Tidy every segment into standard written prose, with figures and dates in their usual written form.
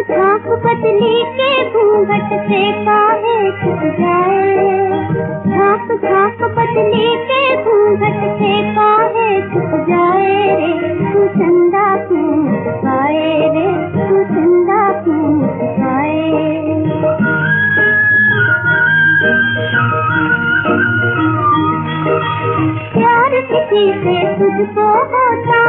झांक बदली के घूंघट से काहे छुप जाए, झांक झांक बदली के घूंघट से काहे छुप जाए रे, तू चंदा क्यों छुपाए रे, तू चंदा क्यों छुपाए। प्यार किसी से तुझको होता,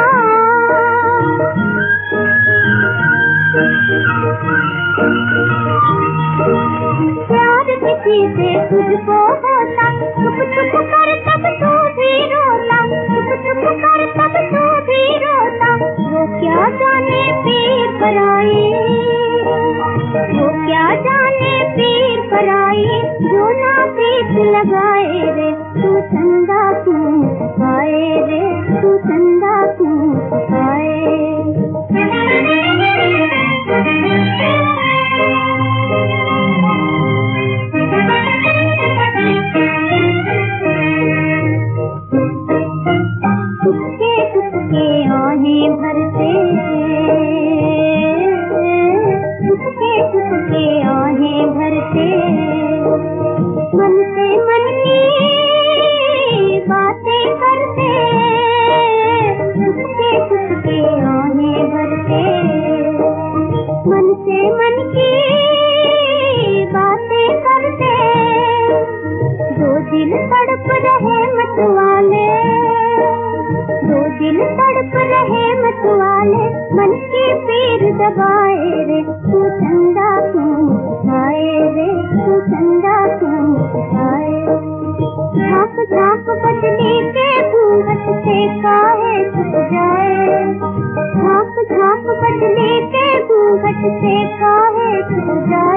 प्यार किसी से तुझको होता, चुप चुप कर तब तू भी रोता, चुप चुप कर तब तू भी रोता। वो क्या जाने पीर पराई, वो क्या जाने पीर पराई, जो ना प्रीत लगाए रे, तू चंदा क्यों छुपाए रे, तू चंदा क्यों छुपाए। टुकके टुकके आहें भरते, टुकके टुकके आहें भरते, मन से मन की बातें करते, टुकके टुकके आहें भरते, मन से मन की बातें करते। दो दिल तड़प रहे मतवाले, दो दिल तड़प रहे मतवाले, मन की पीर दबाए रे, तू चंदा क्यों छुपाए रे, तू चंदा क्यों छुपाए। झांक झांक बदली के घूंघट से काहे छुप जाए, झांक झांक बदली के घूंघट से काहे छुप जाए।